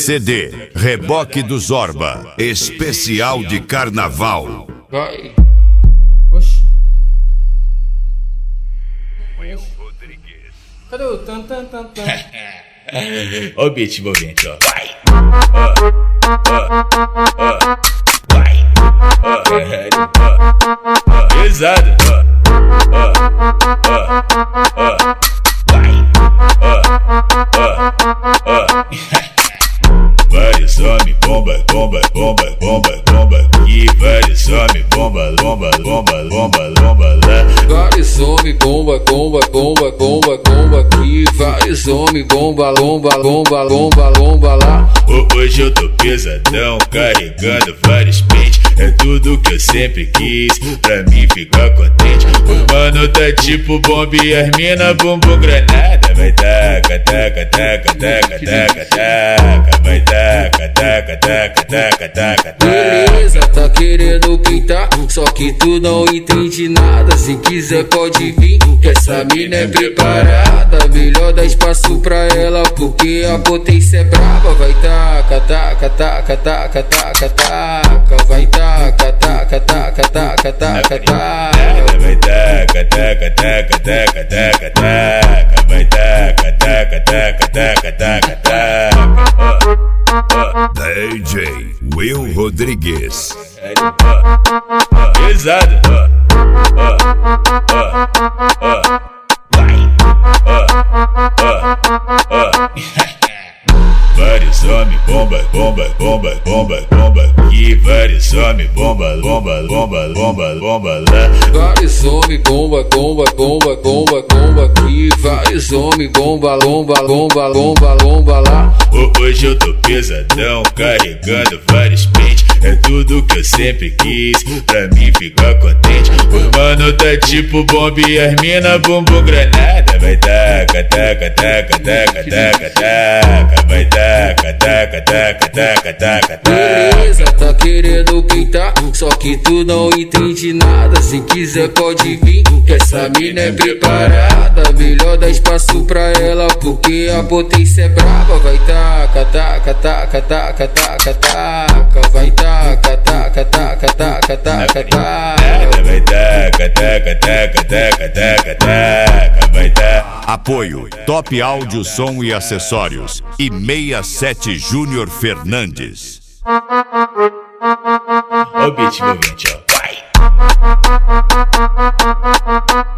CD Reboque do Zorba, especial de carnaval. Vai. Oxi. Cadê o tan tan tan tan? Ó o beat envolvente, ó. Vai. Vai. Pesado. Vai. Vários homens, bomba, bomba, bomba, bomba, bomba. E vários homens, bomba, lomba, lomba, lomba, lomba lá. Vários homens, bomba, bomba, bomba, bomba, bomba aqui. Vários homens, bomba, lomba, lomba, lomba, lomba lá. Hoje eu tô pesadão, carregando vários pentes. É tudo que eu sempre quis, pra mim ficar contente. O mano tá tipo bomba e as mina bumbum granada. Vai taca, taca, taca, taca, taca, taca. Vai taca, taca, taca, taca, taca, taca. Beleza, tá querendo pintar, só que tu não entende nada. Se quiser pode vir, que essa mina é preparada. Melhor dar espaço pra ela, porque a potência é brava. Vai taca, taca, taca, taca, taca, taca. Vai taca, taca, taca, taca, taca, taca. Vai taca, taca, taca, taca, taca, taca. Vai taca, taca, taca, taca, taca, taca. DJ Will Rodrigues. Pesado. Vai. Vários homens, bomba, bomba, bomba, bomba, bomba. E vários homens, bomba, bomba, bomba, bomba, bomba lá. Vários homens, bomba, bomba, bomba, bomba, bomba aqui. Vários homens, bomba, lomba, lomba, lomba, lomba lá. Hoje eu tô pesadão, carregando vários pentes. É tudo que eu sempre quis, pra mim ficar contente. O mano tá tipo bomba e as mina bumbum granada. Vai taca, taca, taca, taca, taca, taca. Vai taca, taca, taca, taca, taca, taca. Beleza, tá querendo pintar, só que tu não entende nada. Se quiser pode vir, que essa mina é preparada. Melhor dar espaço pra ela, porque a potência é brava. Vai taca, taca, taca, taca, taca, taca. Vai taca, taca, taca, taca, taca, taca. Vai taca, taca, taca, taca, taca, taca. Vai taca. Apoio Top Áudio, Som e Acessórios e 67 Júnior Fernandes. Ó o beat envolvente, ó. Vai.